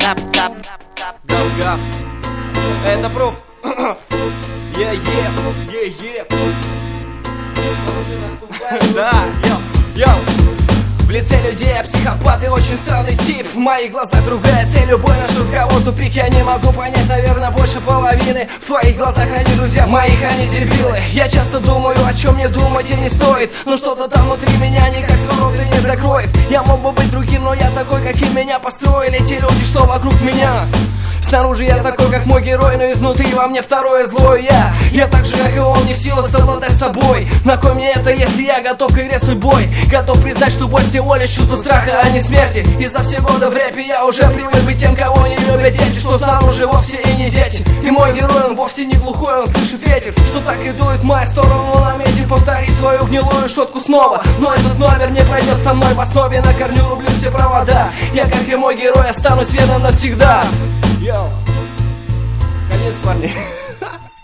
Гав-гав. Это пруф. Е-е. Да, йоу. В лице людей я психопат и очень странный тип. В моих глазах другая цель, любой наш разговор тупик. Я не могу понять, наверное, больше половины. В твоих глазах они друзья, в моих они дебилы. Я часто думаю, о чем мне думать и не стоит. Но что-то там внутри меня никак с ворота не закроет. Я мог бы быть другим, но я такой, каким меня построили те люди, что вокруг меня. Снаружи я такой, как мой герой, но изнутри во мне второе злое я. Я так же, как и он, не в силах совладать с собой. На кой мне это, если я готов к игре судьбой? Готов признать, что боль всего лишь чувство страха, а не смерти. И за все годы в рэпе я уже привык быть тем, кого не любят дети. Что снаружи вовсе и не дети. И мой герой, он вовсе не глухой, он слышит ветер, что так и дует в мою сторону. Он наметит повторить свою гнилую шутку снова. Но этот номер не пройдет со мной в основе. На корню рублю все провода. Я, как и мой герой, останусь верным навсегда. Йоу. Конец, парни.